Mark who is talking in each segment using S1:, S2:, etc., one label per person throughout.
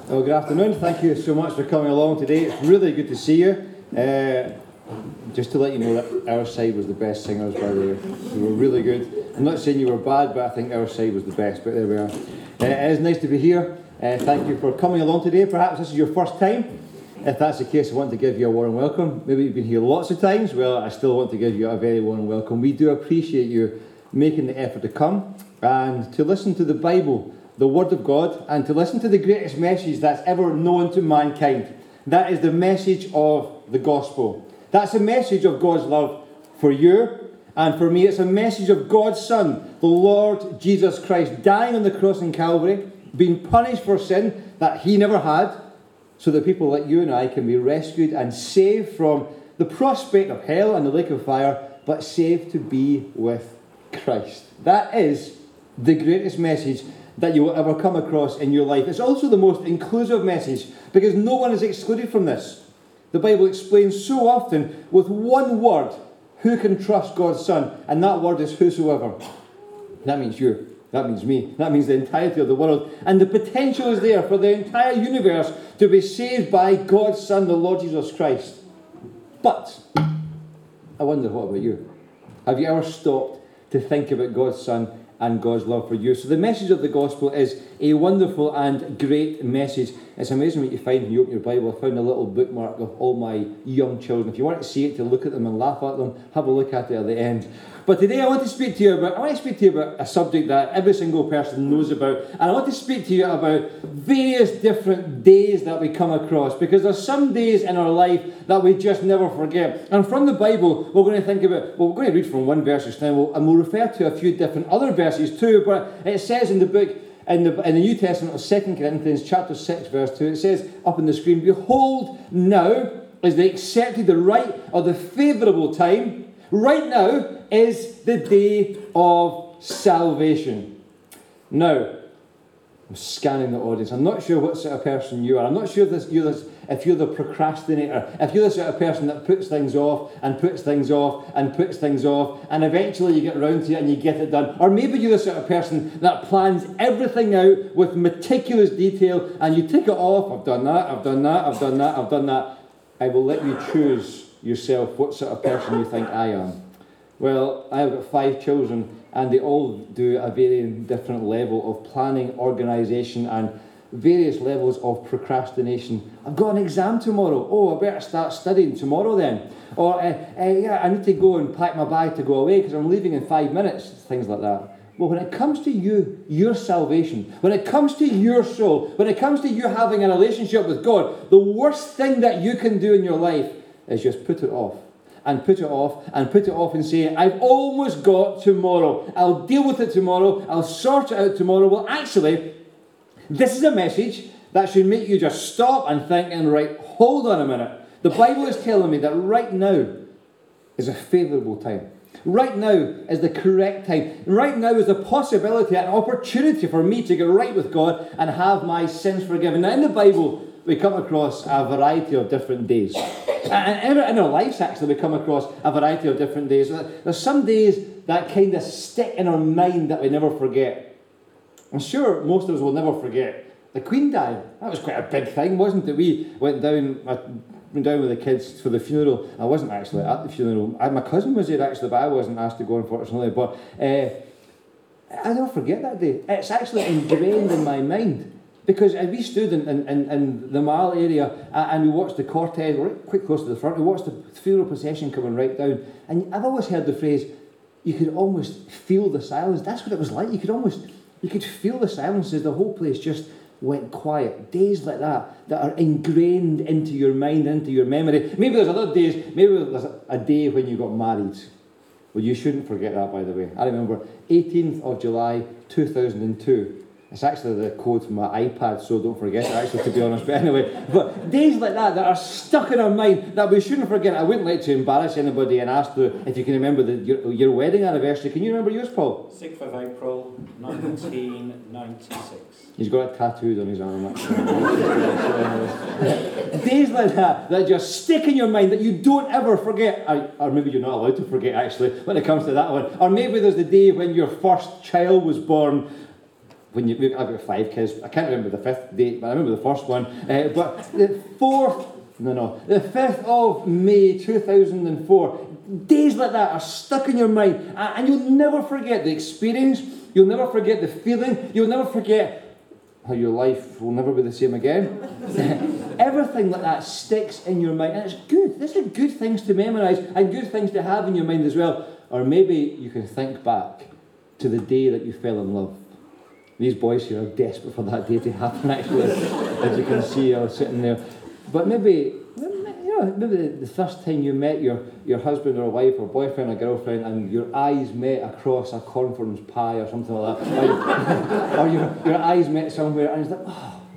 S1: Well, good afternoon. Thank you so much for coming along today. It's really good to see you. Just to let you know that our side was the best singers, by the way. They were really good. I'm not saying you were bad, but I think our side was the best. But there we are. It is nice to be here. Thank you for coming along today. Perhaps this is your first time. If that's the case, I want to give you a warm welcome. Maybe you've been here lots of times. Well, I still want to give you a very warm welcome. We do appreciate you making the effort to come and to listen to the Bible, the Word of God, and to listen to the greatest message that's ever known to mankind. That is the message of the gospel. That's a message of God's love for you and for me. It's a message of God's Son, the Lord Jesus Christ, dying on the cross in Calvary, being punished for sin that he never had, so that people like you and I can be rescued and saved from the prospect of hell and the lake of fire, but saved to be with Christ. That is the greatest message that you will ever come across in your life. It's also the most inclusive message, because no one is excluded from this. The Bible explains so often with one word who can trust God's Son, and that word is whosoever. That means you. That means me. That means the entirety of the world. And the potential is there for the entire universe to be saved by God's Son, the Lord Jesus Christ. But I wonder, what about you? Have you ever stopped to think about God's Son and God's love for you? So the message of the gospel is a wonderful and great message. It's amazing what you find when you open your Bible. I found a little bookmark of all my young children. If you want to see it, to look at them and laugh at them, have a look at it at the end. But today I want to speak to you about a subject that every single person knows about. And I want to speak to you about various different days that we come across, because there's some days in our life that we just never forget. And from the Bible, we're going to think about, we're going to read from one verse just now, and we'll refer to a few different other verses too. But it says in the book, in the New Testament of 2 Corinthians chapter 6 verse 2, it says up on the screen, "Behold, now is the accepted, the right, or the favourable time. Right now is the day of salvation." Now, I'm scanning the audience. I'm not sure what sort of person you are. I'm not sure if you're the procrastinator, if you're the sort of person that puts things off and puts things off and puts things off, and eventually you get round to it and you get it done. Or maybe you're the sort of person that plans everything out with meticulous detail and you tick it off. I've done that, I've done that, I've done that, I've done that. I will let you choose yourself what sort of person you think I am. Well, I have got 5 children, and they all do a very different level of planning, organisation, and various levels of procrastination. I've got an exam tomorrow. Oh, I better start studying tomorrow then. Or, I need to go and pack my bag to go away because I'm leaving in 5 minutes. Things like that. Well, when it comes to you, your salvation, when it comes to your soul, when it comes to you having a relationship with God, the worst thing that you can do in your life is just put it off. And put it off, and put it off and say, I've almost got tomorrow. I'll deal with it tomorrow. I'll sort it out tomorrow. Well, actually, this is a message that should make you just stop and think and right, hold on a minute. The Bible is telling me that right now is a favourable time. Right now is the correct time. Right now is a possibility, an opportunity for me to get right with God and have my sins forgiven. Now, in the Bible, we come across a variety of different days. And in our lives, actually, we come across a variety of different days. There's some days that kind of stick in our mind that we never forget. I'm sure most of us will never forget the Queen died. That was quite a big thing, wasn't it? We went down with the kids for the funeral. I wasn't actually at the funeral. My cousin was there, actually, but I wasn't asked to go, unfortunately. But I never forget that day. It's actually ingrained in my mind. Because we stood in the Mall area and we watched the cortege, right quite close to the front, we watched the funeral procession coming right down. And I've always heard the phrase, you could almost feel the silence. That's what it was like. You could feel the silence as the whole place just went quiet. Days like that are ingrained into your mind, into your memory. Maybe there's other days, maybe there's a day when you got married. Well, you shouldn't forget that, by the way. I remember 18th of July 2002. It's actually the code for my iPad, so don't forget it, actually, to be honest. But anyway, but days like that are stuck in our mind that we shouldn't forget. I wouldn't like to embarrass anybody and ask if you can remember your wedding anniversary. Can you remember yours, Paul?
S2: 6th of April, 1996.
S1: He's got it tattooed on his arm. Days like that just stick in your mind that you don't ever forget. Or maybe you're not allowed to forget, actually, when it comes to that one. Or maybe there's the day when your first child was born. I've got 5 kids. I can't remember the 5th date, but I remember the first one. But the 5th of May 2004. Days like that are stuck in your mind, and you'll never forget the experience. You'll never forget the feeling. You'll never forget how your life will never be the same again. Everything like that sticks in your mind, and it's good. These are good things to memorise and good things to have in your mind as well. Or maybe you can think back to the day that you fell in love. These boys here are desperate for that day to happen, actually. As you can see, I was sitting there. But maybe the first time you met your husband or wife or boyfriend or girlfriend, and your eyes met across a cornflakes pie or something like that. Or your eyes met somewhere, and it's like,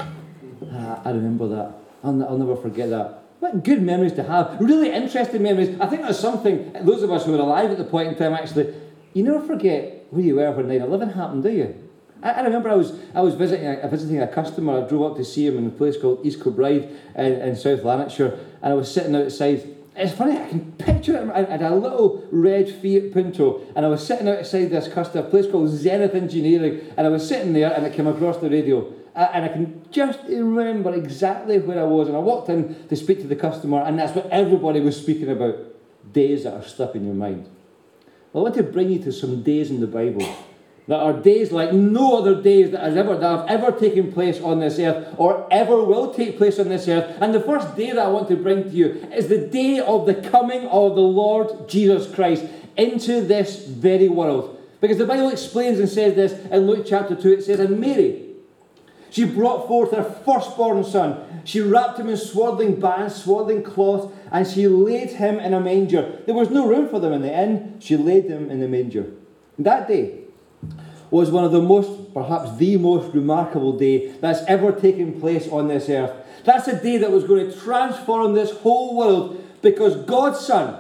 S1: I remember that. I'll never forget that. What good memories to have. Really interesting memories. I think that's something, those of us who were alive at the point in time, actually, you never forget where you were when 9/11 happened, do you? I remember I was visiting a customer. I drove up to see him in a place called East Kilbride in South Lanarkshire, and I was sitting outside. It's funny, I can picture it. I had a little red Fiat Punto, and I was sitting outside this customer, a place called Zenith Engineering, and I was sitting there, and it came across the radio. And I can just remember exactly where I was, and I walked in to speak to the customer, and that's what everybody was speaking about. Days that are stuck in your mind. Well, I want to bring you to some days in the Bible that are days like no other days that have ever taken place on this earth or ever will take place on this earth. And the first day that I want to bring to you is the day of the coming of the Lord Jesus Christ into this very world. Because the Bible explains and says this in Luke chapter 2. It says, "And Mary, she brought forth her firstborn son. She wrapped him in swaddling bands, swaddling cloth, and she laid him in a manger." There was no room for them in the inn. She laid him in the manger. That day was one of the most, perhaps the most remarkable day that's ever taken place on this earth. That's a day that was going to transform this whole world, because God's Son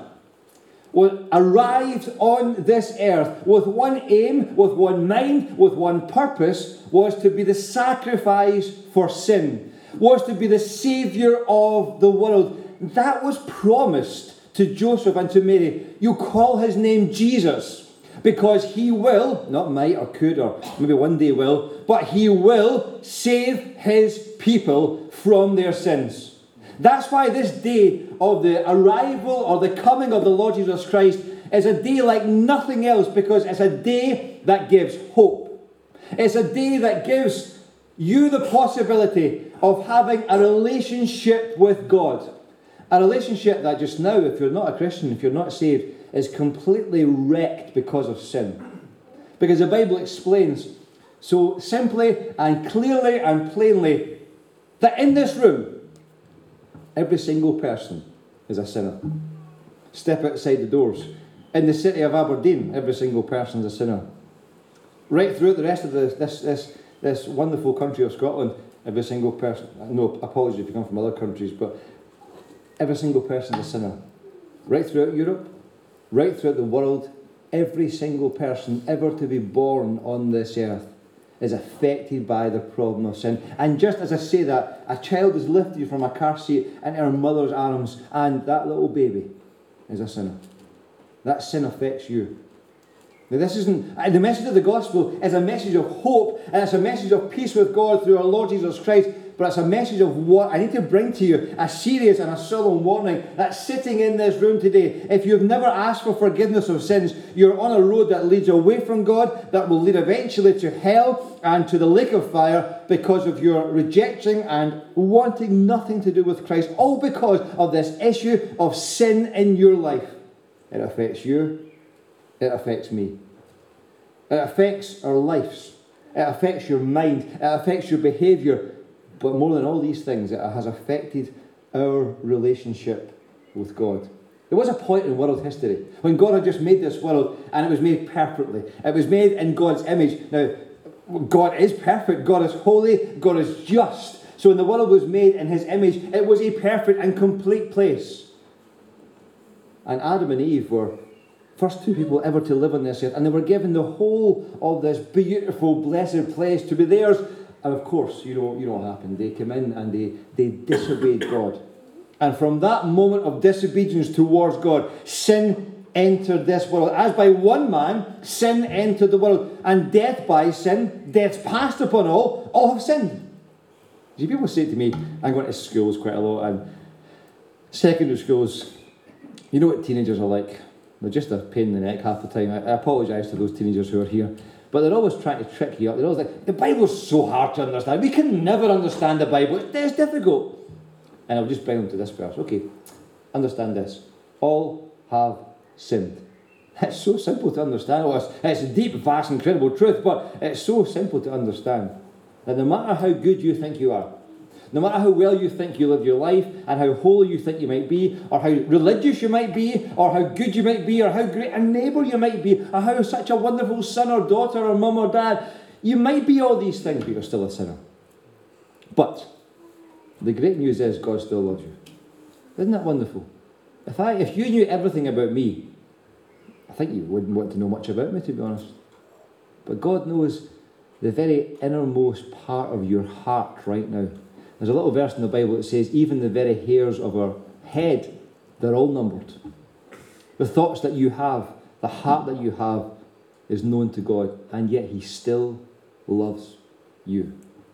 S1: arrived on this earth with one aim, with one mind, with one purpose, was to be the sacrifice for sin, was to be the Saviour of the world. That was promised to Joseph and to Mary. You call his name Jesus, because he will, not might or could or maybe one day will, but he will save his people from their sins. That's why this day of the arrival or the coming of the Lord Jesus Christ is a day like nothing else, because it's a day that gives hope. It's a day that gives you the possibility of having a relationship with God. A relationship that just now, if you're not a Christian, if you're not saved, is completely wrecked because of sin. Because the Bible explains so simply and clearly and plainly that in this room, every single person is a sinner. Step outside the doors. In the city of Aberdeen, every single person is a sinner. Right throughout the rest of this wonderful country of Scotland, every single person, no apologies if you come from other countries, but every single person is a sinner. Right throughout Europe, right throughout the world, every single person ever to be born on this earth is affected by the problem of sin. And just as I say that, a child is lifted from a car seat into her mother's arms, and that little baby is a sinner. That sin affects you. Now, this isn't the message of the gospel is a message of hope, and it's a message of peace with God through our Lord Jesus Christ. But it's a message of what I need to bring to you, a serious and a solemn warning that's sitting in this room today. If you've never asked for forgiveness of sins, you're on a road that leads away from God, that will lead eventually to hell and to the lake of fire, because of your rejecting and wanting nothing to do with Christ, all because of this issue of sin in your life. It affects you. It affects me. It affects our lives. It affects your mind. It affects your behaviour. But more than all these things, it has affected our relationship with God. There was a point in world history when God had just made this world, and it was made perfectly. It was made in God's image. Now, God is perfect. God is holy. God is just. So when the world was made in his image, it was a perfect and complete place. And Adam and Eve were first two people ever to live on this earth, and they were given the whole of this beautiful, blessed place to be theirs. And of course, you know what happened. They came in and they disobeyed God. And from that moment of disobedience towards God, sin entered this world. As by one man, sin entered the world, and death by sin, death's passed upon all have sinned. See, people say to me, I'm going to schools quite a lot, and secondary schools, you know what teenagers are like. They're just a pain in the neck half the time. I apologise to those teenagers who are here, but they're always trying to trick you up. They're always like, the Bible's so hard to understand. We can never understand the Bible. It's difficult. And I'll just bring them to this verse. Okay, understand this. All have sinned. It's so simple to understand. Well, it's a deep, vast, incredible truth, but it's so simple to understand that no matter how good you think you are, no matter how well you think you live your life, and how holy you think you might be, or how religious you might be, or how good you might be, or how great a neighbour you might be, or how such a wonderful son or daughter or mum or dad, you might be all these things, but you're still a sinner. But the great news is God still loves you. Isn't that wonderful? If you knew everything about me, I think you wouldn't want to know much about me, to be honest. But God knows the very innermost part of your heart right now. There's a little verse in the Bible that says, even the very hairs of our head, they're all numbered. The thoughts that you have, the heart that you have, is known to God, and yet He still loves you.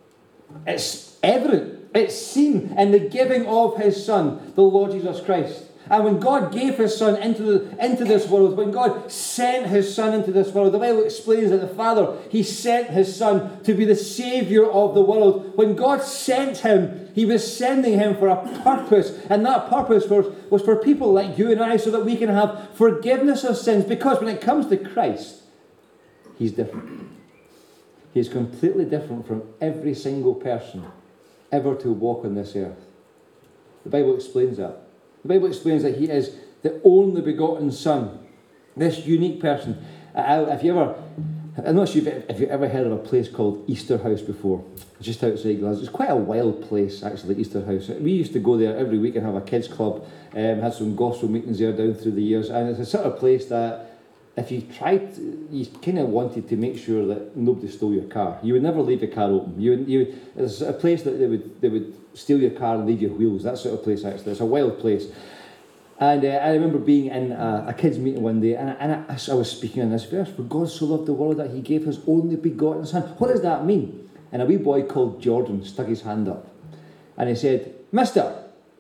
S1: It's evident, it's seen in the giving of His Son, the Lord Jesus Christ. And when God gave His Son into this world, when God sent His Son into this world, the Bible explains that the Father, He sent His Son to be the Saviour of the world. When God sent Him, He was sending Him for a purpose. And that purpose was for people like you and I, so that we can have forgiveness of sins. Because when it comes to Christ, He's different. He's completely different from every single person ever to walk on this earth. The Bible explains that. The Bible explains that He is the only begotten Son, this unique person. I'm not sure if you've ever heard of a place called Easterhouse before, just outside Glasgow. It's quite a wild place, actually, Easterhouse. We used to go there every week and have a kids' club, had some gospel meetings there down through the years, and it's a sort of place that if you tried, you kind of wanted to make sure that nobody stole your car. You would never leave the car open. It's a place that they would steal your car and leave your wheels. That sort of place, actually. It's a wild place. And I remember being in a kids' meeting one day, and I was speaking on this verse, for God so loved the world that He gave His only begotten Son. What does that mean? And a wee boy called Jordan stuck his hand up, and he said, Mister,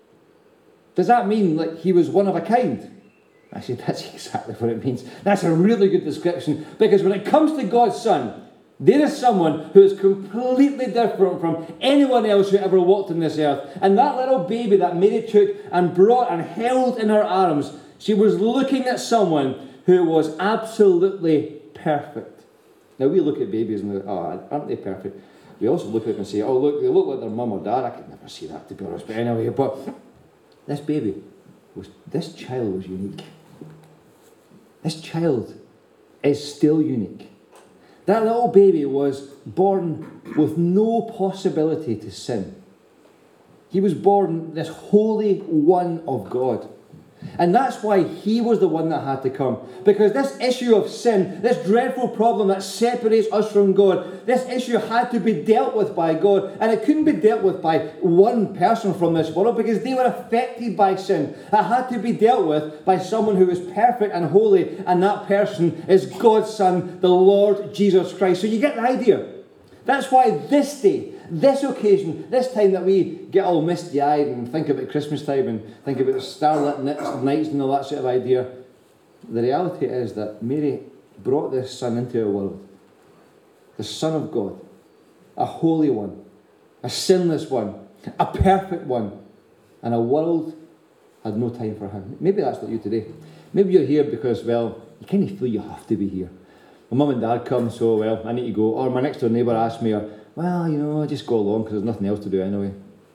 S1: does that mean like He was one of a kind? I said, that's exactly what it means. That's a really good description, because when it comes to God's Son, there is someone who is completely different from anyone else who ever walked on this earth. And that little baby that Mary took and brought and held in her arms, she was looking at someone who was absolutely perfect. Now we look at babies and we go, oh, aren't they perfect? We also look at them and say, oh look, they look like their mum or dad. I could never see that, to be honest. But anyway, but this child was unique. This child is still unique. That little baby was born with no possibility to sin. He was born this Holy One of God. And that's why He was the one that had to come. Because this issue of sin, this dreadful problem that separates us from God, this issue had to be dealt with by God. And it couldn't be dealt with by one person from this world, because they were affected by sin. It had to be dealt with by someone who is perfect and holy, and that person is God's Son, the Lord Jesus Christ. So you get the idea. That's why this day, this occasion, this time that we get all misty-eyed and think about Christmas time and think about starlit nights and all that sort of idea, the reality is that Mary brought this Son into our world. The Son of God, a holy one, a sinless one, a perfect one, and a world had no time for Him. Maybe that's not you today. Maybe you're here because, well, you kind of feel you have to be here. My mum and dad come, so, well, I need to go. Or my next door neighbour asked me, well, you know, I just go along because there's nothing else to do anyway.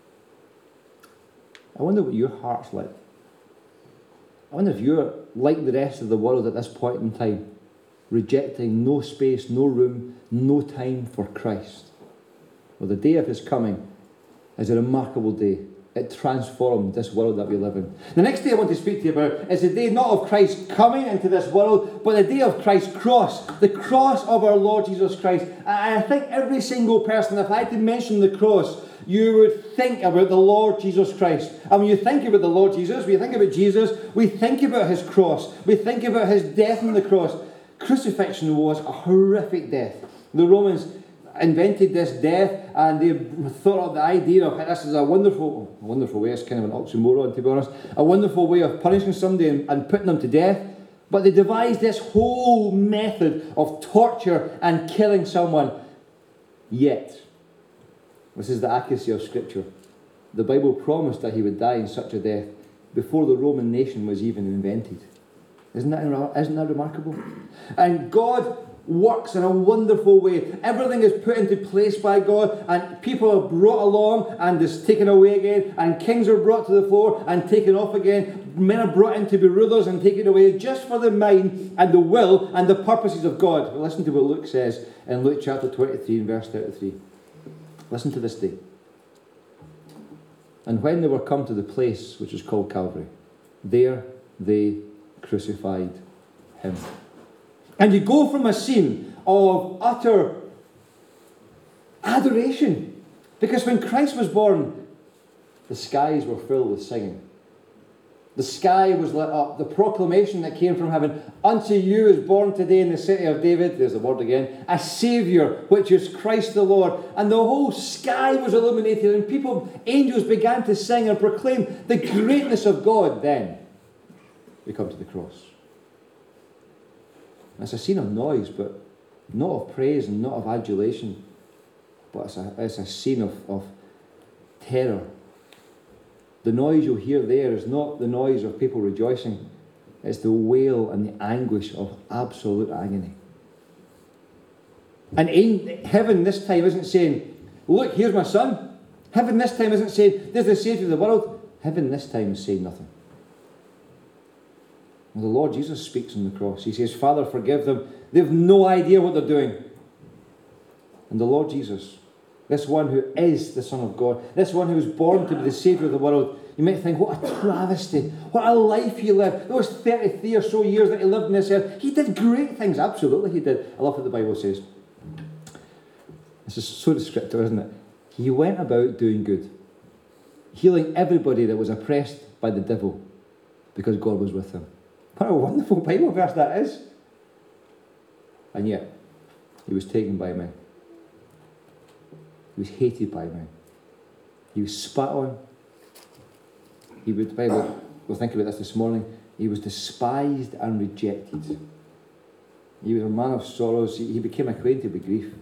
S1: I wonder what your heart's like. I wonder if you're like the rest of the world at this point in time, rejecting no space, no room, no time for Christ. Well, the day of His coming is a remarkable day. It transformed this world that we live in. The next day I want to speak to you about is the day not of Christ coming into this world, but the day of Christ's cross, the cross of our Lord Jesus Christ. And I think every single person, if I had to mention the cross, you would think about the Lord Jesus Christ. And when you think about the Lord Jesus, when you think about Jesus, we think about his cross. We think about his death on the cross. Crucifixion was a horrific death. The Romans invented this death, and they thought of the idea of this is a wonderful way, it's kind of an oxymoron to be honest, a wonderful way of punishing somebody and putting them to death. But they devised this whole method of torture and killing someone. Yet, this is the accuracy of Scripture, the Bible promised that he would die in such a death before the Roman nation was even invented. Isn't that remarkable? And God works in a wonderful way. Everything is put into place by God, and people are brought along and is taken away again, and kings are brought to the floor and taken off again. Men are brought in to be rulers and taken away, just for the mind and the will and the purposes of God. Listen to what Luke says in Luke chapter 23 and verse 33. Listen to this day. And when they were come to the place which is called Calvary, there they crucified him. And you go from a scene of utter adoration. Because when Christ was born, the skies were filled with singing. The sky was lit up. The proclamation that came from heaven, unto you is born today in the city of David, there's the word again, a Saviour, which is Christ the Lord. And the whole sky was illuminated, and angels began to sing and proclaim the greatness of God. Then we come to the cross. It's a scene of noise, but not of praise and not of adulation, but it's a scene of terror. The noise you'll hear there is not the noise of people rejoicing. It's the wail and the anguish of absolute agony. And heaven this time isn't saying, look, here's my son. Heaven this time isn't saying, there's the Saviour of the world. Heaven this time is saying nothing. Well, the Lord Jesus speaks on the cross. He says, Father, forgive them. They have no idea what they're doing. And the Lord Jesus, this one who is the Son of God, this one who was born to be the Saviour of the world, you might think, what a travesty, what a life he lived. Those 33 or so years that he lived on this earth, he did great things. Absolutely he did. I love what the Bible says. This is so descriptive, isn't it? He went about doing good, healing everybody that was oppressed by the devil, because God was with him. What a wonderful Bible verse that is. And yet, he was taken by men. He was hated by men. He was spat on. The Bible, we'll think about this morning, he was despised and rejected. He was a man of sorrows. He became acquainted with grief.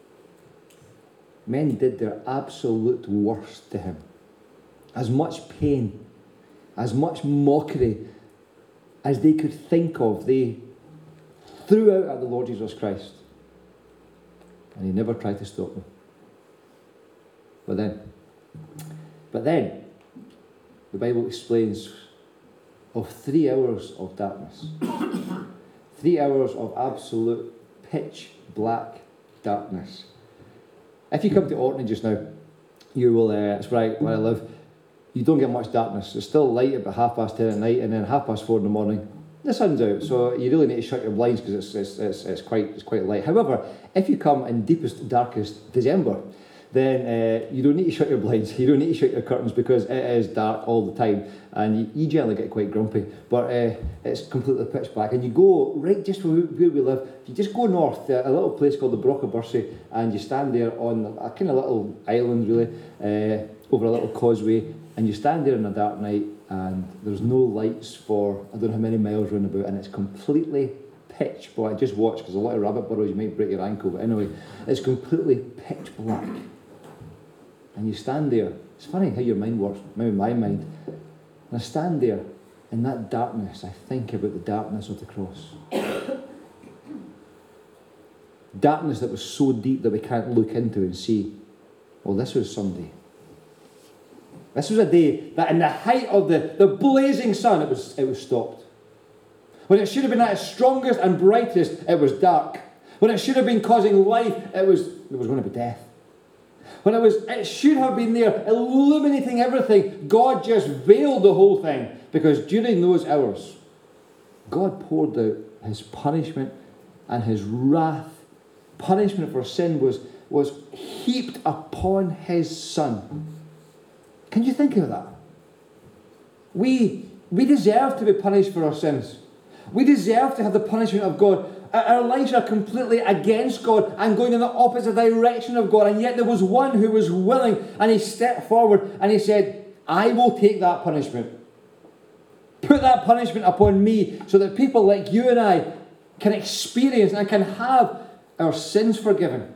S1: Men did their absolute worst to him. As much pain, as much mockery as they could think of, they threw out at the Lord Jesus Christ. And he never tried to stop them. But then, the Bible explains of 3 hours of darkness. 3 hours of absolute pitch black darkness. If you come to Orkney just now, you will, it's where I live, you don't get much darkness. It's still light about 10:30 at night, and then 4:30 in the morning, the sun's out. So you really need to shut your blinds because it's quite light. However, if you come in deepest, darkest December, then you don't need to shut your blinds. You don't need to shut your curtains because it is dark all the time, and you generally get quite grumpy. But it's completely pitch black, and you go right just where we live. You just go north to a little place called the Broch of Bursey, and you stand there on a kind of little island, really, over a little causeway, and you stand there on a dark night, and there's no lights for I don't know how many miles round about, and it's completely pitch black. Just watch, because a lot of rabbit burrows you might break your ankle, but anyway, it's completely pitch black. And you stand there. It's funny how your mind works, maybe my mind. And I stand there in that darkness. I think about the darkness of the cross. Darkness that was so deep that we can't look into and see. Well, this was someday. This was a day that in the height of the blazing sun, it was stopped. When it should have been at its strongest and brightest, it was dark. When it should have been causing life, there was going to be death. When it should have been there illuminating everything, God just veiled the whole thing, because during those hours, God poured out his punishment and his wrath. Punishment for sin was was heaped upon his Son. Can you think of that? We deserve to be punished for our sins. We deserve to have the punishment of God. Our lives are completely against God and going in the opposite direction of God. And yet there was one who was willing, and he stepped forward and he said, I will take that punishment. Put that punishment upon me so that people like you and I can experience and can have our sins forgiven.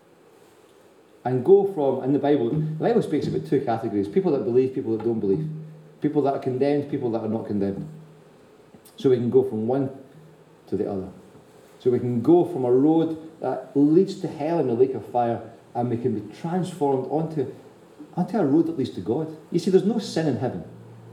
S1: And go from, in the Bible speaks about two categories. People that believe, people that don't believe. People that are condemned, people that are not condemned. So we can go from one to the other. So we can go from a road that leads to hell and the lake of fire, and we can be transformed onto a road that leads to God. You see, there's no sin in heaven.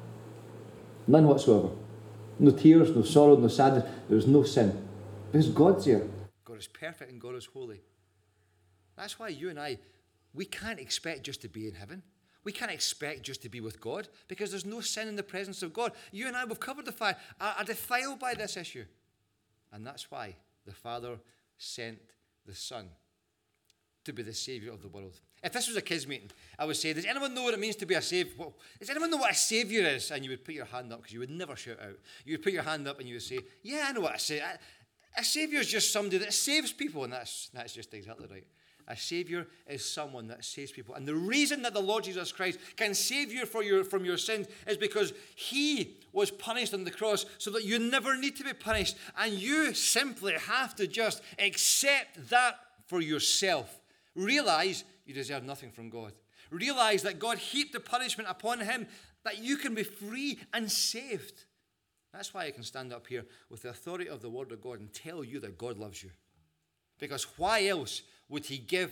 S1: None whatsoever. No tears, no sorrow, no sadness. There's no sin. Because God's there. God is perfect and God is holy. That's why you and I, we can't expect just to be in heaven. We can't expect just to be with God because there's no sin in the presence of God. You and I, we've covered the fact, are defiled by this issue. And that's why the Father sent the Son to be the Saviour of the world. If this was a kids' meeting, I would say, does anyone know what it means to be a Saviour? Well, does anyone know what a Saviour is? And you would put your hand up because you would never shout out. You would put your hand up and you would say, yeah, I know what I say. A Saviour is just somebody that saves people. And that's just exactly right. A Saviour is someone that saves people. And the reason that the Lord Jesus Christ can save you from your sins is because he was punished on the cross so that you never need to be punished. And you simply have to just accept that for yourself. Realize you deserve nothing from God. Realize that God heaped the punishment upon him that you can be free and saved. That's why I can stand up here with the authority of the Word of God and tell you that God loves you. Because why else would he give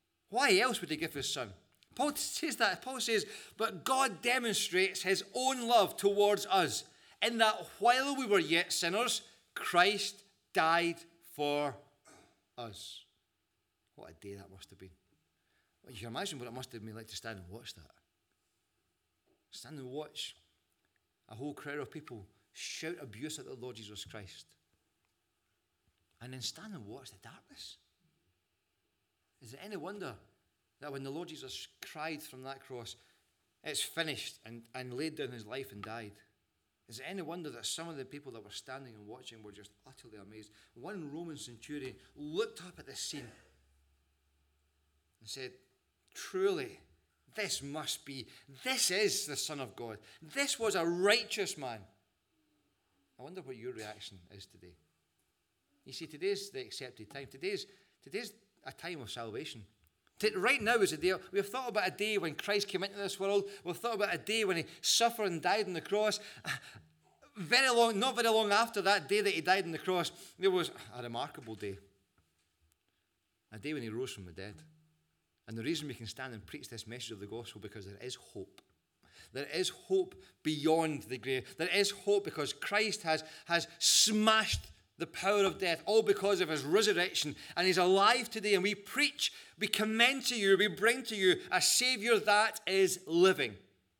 S1: his Son? Paul says that. Paul says, but God demonstrates his own love towards us in that while we were yet sinners, Christ died for us. What a day that must have been. Well, you can imagine what it must have been like to stand and watch that. Stand and watch a whole crowd of people shout abuse at the Lord Jesus Christ. And then stand and watch the darkness. Is it any wonder that when the Lord Jesus cried from that cross, it's finished, and laid down his life and died? Is it any wonder that some of the people that were standing and watching were just utterly amazed? One Roman centurion looked up at this scene and said, truly, this is the Son of God. This was a righteous man. I wonder what your reaction is today. You see, today's the accepted time. Today's a time of salvation. Right now is a day. We've thought about a day when Christ came into this world. We've thought about a day when he suffered and died on the cross. Not very long after that day that he died on the cross, there was a remarkable day. A day when he rose from the dead. And the reason we can stand and preach this message of the gospel, because there is hope. There is hope beyond the grave. There is hope because Christ has smashed the power of death, all because of his resurrection. And he's alive today. And we preach, we commend to you, we bring to you a Saviour that is living.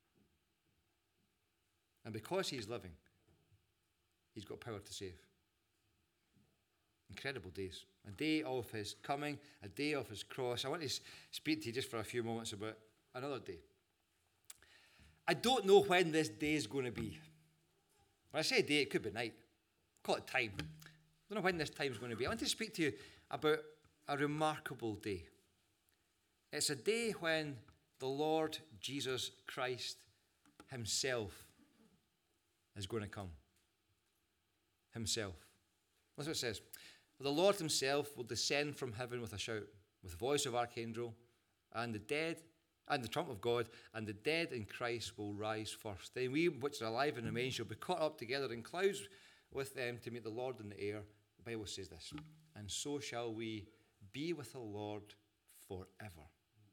S1: And because he's living, he's got power to save. Incredible days. A day of his coming, a day of his cross. I want to speak to you just for a few moments about another day. I don't know when this day is going to be. When I say day, it could be night. Call it time. I don't know when this time is going to be. I want to speak to you about a remarkable day. It's a day when the Lord Jesus Christ himself is going to come. Himself. That's what it says. The Lord himself will descend from heaven with a shout, with the voice of archangel, and the dead, and the trump of God, and the dead in Christ will rise first. Then we, which are alive and remain, shall be caught up together in clouds with them to meet the Lord in the air. The Bible says this. And so shall we be with the Lord forever.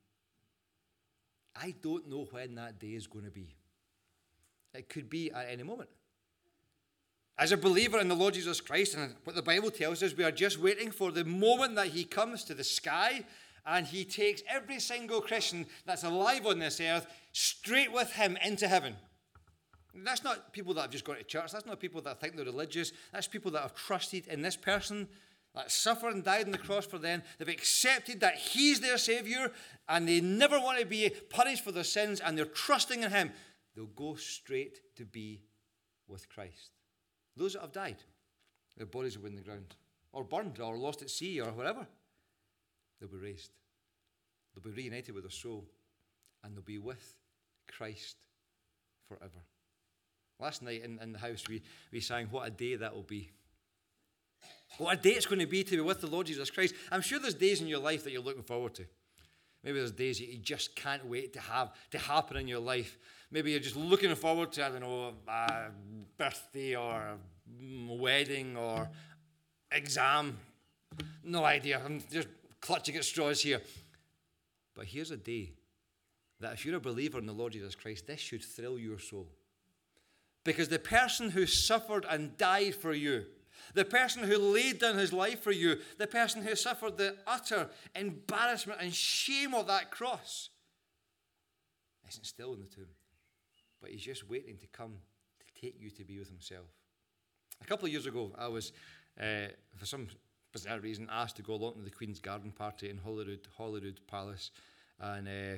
S1: I don't know when that day is going to be. It could be at any moment. As a believer in the Lord Jesus Christ, and what the Bible tells us, we are just waiting for the moment that he comes to the sky and he takes every single Christian that's alive on this earth straight with him into heaven. That's not people that have just gone to church. That's not people that think they're religious. That's people that have trusted in this person
S3: that suffered and died on the cross for them. They've accepted that he's their Saviour, and they never want to be punished for their sins, and they're trusting in him. They'll go straight to be with Christ. Those that have died, their bodies will be in the ground, or burned, or lost at sea, or whatever. They'll be raised. They'll be reunited with their soul, and they'll be with Christ forever. Last night in the house, we sang, what a day that will be. What a day it's going to be with the Lord Jesus Christ. I'm sure there's days in your life that you're looking forward to. Maybe there's days that you just can't wait to happen in your life. Maybe you're just looking forward to, I don't know, a birthday or a wedding or exam. No idea. I'm just clutching at straws here. But here's a day that if you're a believer in the Lord Jesus Christ, this should thrill your soul. Because the person who suffered and died for you, the person who laid down his life for you, the person who suffered the utter embarrassment and shame of that cross, isn't still in the tomb. But he's just waiting to come to take you to be with himself. A couple of years ago, I was, for some bizarre reason, asked to go along to the Queen's garden party in Holyrood Palace. And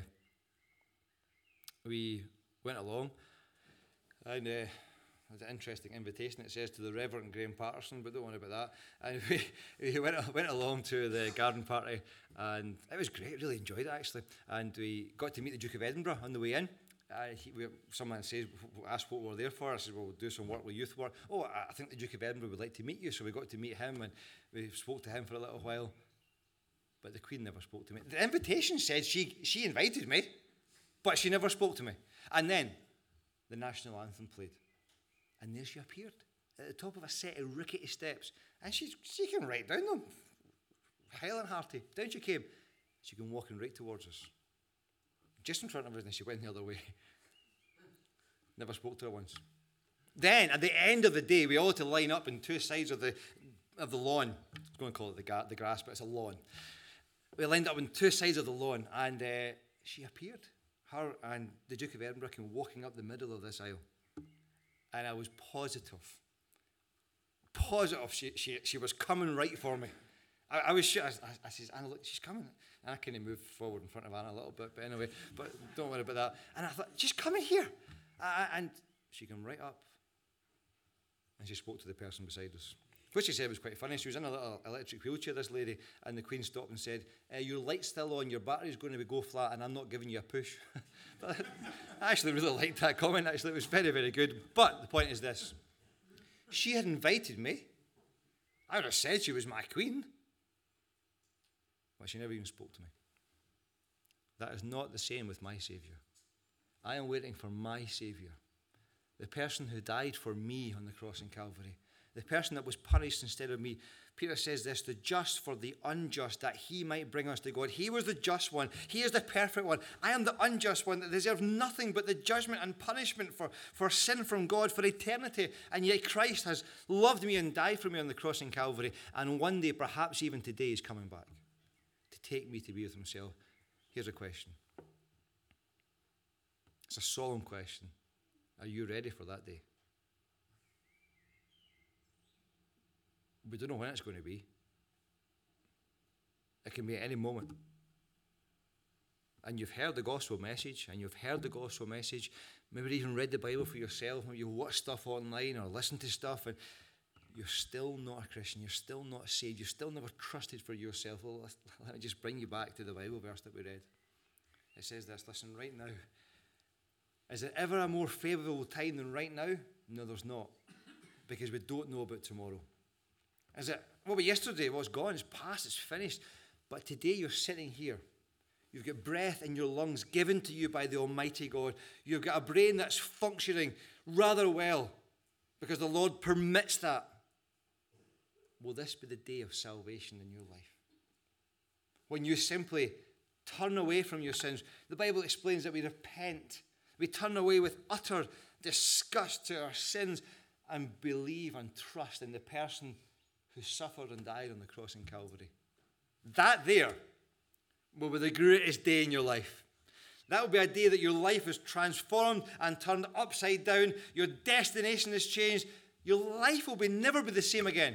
S3: we went along. And there's an interesting invitation. It says to the Reverend Graham Patterson, but don't worry about that. And we went along to the garden party, and it was great. Really enjoyed it, actually. And we got to meet the Duke of Edinburgh on the way in. Someone asked what we were there for. I said, well, we'll do some work with youth work. Oh, I think the Duke of Edinburgh would like to meet you. So we got to meet him, and we spoke to him for a little while. But the Queen never spoke to me. The invitation said she invited me, but she never spoke to me. And then the national anthem played. And there she appeared at the top of a set of rickety steps. And she came right down them. Hale and hearty. Down she came. She came walking right towards us. Just in front of us, and she went the other way. Never spoke to her once. Then, at the end of the day, we all had to line up on two sides of the lawn. I was going to call it the grass, but it's a lawn. We lined up on two sides of the lawn, and she appeared. Her and the Duke of Edinburgh came walking up the middle of this aisle. And I was positive she was coming right for me. I was sure. I said, Anna, look, she's coming. And I kind of moved forward in front of Anna a little bit, but anyway, but don't worry about that. And I thought, she's coming here. And she came right up, and she spoke to the person beside us. What she said was quite funny. She was in a little electric wheelchair, this lady, and the Queen stopped and said, your light's still on, your battery's going to go flat, and I'm not giving you a push. I actually really liked that comment, actually. It was very, very good. But the point is this. She had invited me. I would have said she was my Queen. But she never even spoke to me. That is not the same with my Saviour. I am waiting for my Saviour, the person who died for me on the cross in Calvary, the person that was punished instead of me. Peter says this, the just for the unjust, that he might bring us to God. He was the just one. He is the perfect one. I am the unjust one that deserves nothing but the judgment and punishment for sin from God for eternity. And yet Christ has loved me and died for me on the cross in Calvary. And one day, perhaps even today, he's coming back to take me to be with himself. Here's a question. It's a solemn question. Are you ready for that day? We don't know when it's going to be. It can be at any moment. And you've heard the gospel message, maybe even read the Bible for yourself, maybe you watch stuff online or listen to stuff, and you're still not a Christian, you're still not saved, you've still never trusted for yourself. Well, let me just bring you back to the Bible verse that we read. It says this, listen, right now. Is there ever a more favourable time than right now? No, there's not. Because we don't know about tomorrow. Is it, well, but yesterday was gone, it's past, it's finished. But today you're sitting here. You've got breath in your lungs given to you by the Almighty God. You've got a brain that's functioning rather well because the Lord permits that. Will this be the day of salvation in your life? When you simply turn away from your sins. The Bible explains that we repent. We turn away with utter disgust to our sins and believe and trust in the person who suffered and died on the cross in Calvary. That there will be the greatest day in your life. That will be a day that your life is transformed and turned upside down. Your destination is changed. Your life will never be the same again.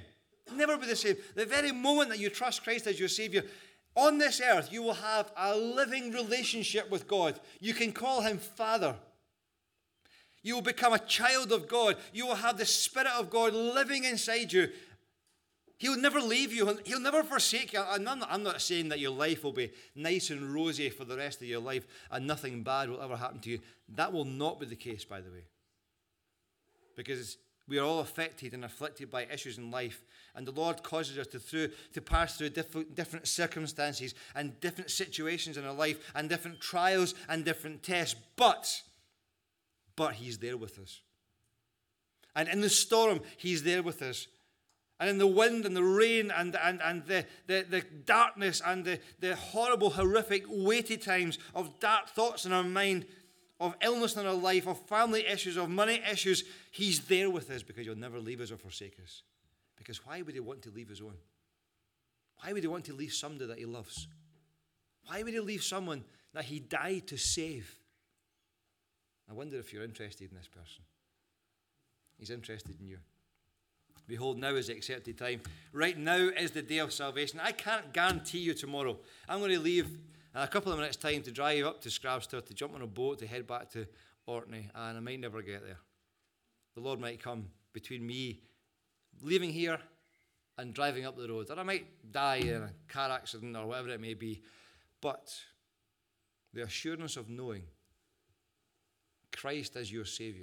S3: Never be the same. The very moment that you trust Christ as your Savior, on this earth, you will have a living relationship with God. You can call him Father. You will become a child of God. You will have the Spirit of God living inside you. He'll never leave you. He'll never forsake you. I'm not saying that your life will be nice and rosy for the rest of your life and nothing bad will ever happen to you. That will not be the case, by the way. Because we are all affected and afflicted by issues in life. And the Lord causes us to pass through different circumstances and different situations in our life and different trials and different tests. But he's there with us. And in the storm, he's there with us. And in the wind and the rain and the darkness and the horrible, horrific, weighty times of dark thoughts in our mind, of illness in our life, of family issues, of money issues, he's there with us because he'll never leave us or forsake us. Because why would he want to leave his own? Why would he want to leave somebody that he loves? Why would he leave someone that he died to save? I wonder if you're interested in this person. He's interested in you. Behold, now is the accepted time. Right now is the day of salvation. I can't guarantee you tomorrow. I'm going to leave in a couple of minutes' time to drive up to Scrabster, to jump on a boat, to head back to Orkney, and I might never get there. The Lord might come between me leaving here and driving up the road. Or I might die in a car accident or whatever it may be. But the assurance of knowing Christ as your Savior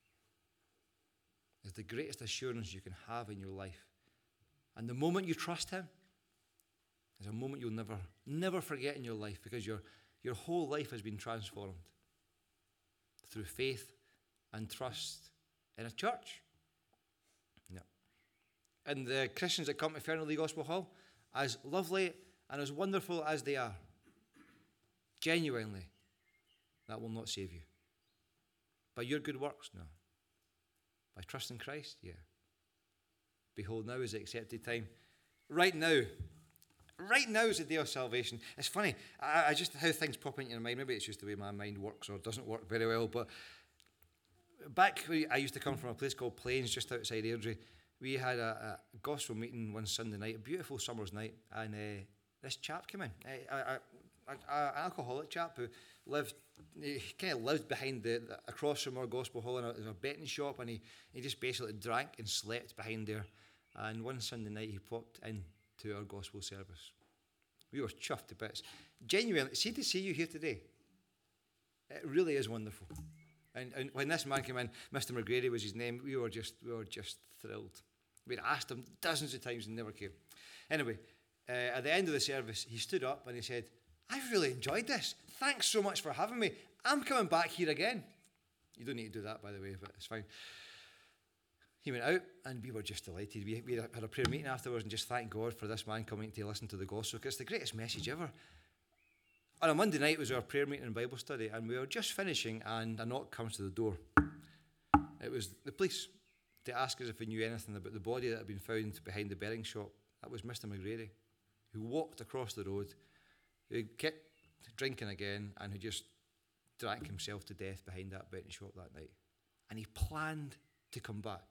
S3: is the greatest assurance you can have in your life. And the moment you trust him is a moment you'll never forget in your life, because your whole life has been transformed through faith and trust in a church. No. And the Christians that come to Fernley Gospel Hall, as lovely and as wonderful as they are, genuinely, that will not save you. By your good works? No. By trusting Christ? Yeah. Behold, now is the accepted time. Right now is the day of salvation. It's funny, I just how things pop into your mind. Maybe it's just the way my mind works or doesn't work very well. But back when I used to come from a place called Plains, just outside Airdrie, we had a gospel meeting one Sunday night, a beautiful summer's night, and this chap came in, an alcoholic chap who kind of lived behind across from our gospel hall in a betting shop, and he just basically drank and slept behind there. And one Sunday night he popped in to our gospel service. We were chuffed to bits. Genuinely, see to see you here today. It really is wonderful. And when this man came in, Mr. McGrady was his name, we were just thrilled. We'd asked him dozens of times and never came. Anyway, at the end of the service, he stood up and he said, "I've really enjoyed this. Thanks so much for having me. I'm coming back here again." You don't need to do that, by the way, but it's fine. He went out and we were just delighted. We had a prayer meeting afterwards and just thanked God for this man coming to listen to the gospel, because it's the greatest message ever. On a Monday night was our prayer meeting and Bible study, and we were just finishing and a knock comes to the door. It was the police to ask us if we knew anything about the body that had been found behind the bearing shop. That was Mr. McGrady, who walked across the road, who kept drinking again, and who just drank himself to death behind that betting shop that night. And he planned to come back.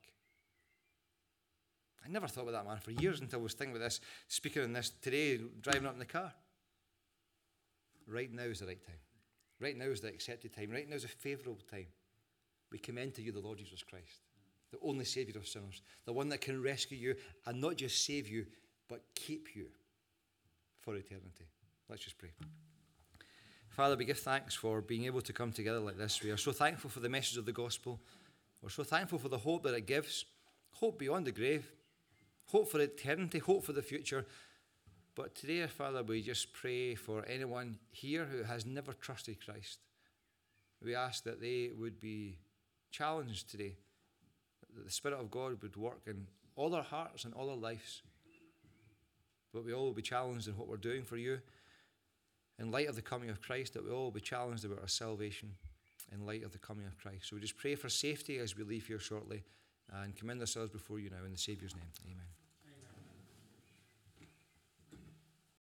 S3: I never thought about that man for years until I was thinking about this, speaking on this today, driving up in the car. Right now is the right time. Right now is the accepted time. Right now is a favourable time. We commend to you the Lord Jesus Christ, the only Saviour of sinners, the one that can rescue you and not just save you, but keep you for eternity. Let's just pray. Father, we give thanks for being able to come together like this. We are so thankful for the message of the gospel. We're so thankful for the hope that it gives. Hope beyond the grave. Hope for eternity. Hope for the future. But today, Father, we just pray for anyone here who has never trusted Christ. We ask that they would be challenged today, that the Spirit of God would work in all their hearts and all their lives. But we all will be challenged in what we're doing for you in light of the coming of Christ, that we all will be challenged about our salvation in light of the coming of Christ. So we just pray for safety as we leave here shortly and commend ourselves before you now in the Saviour's name. Amen.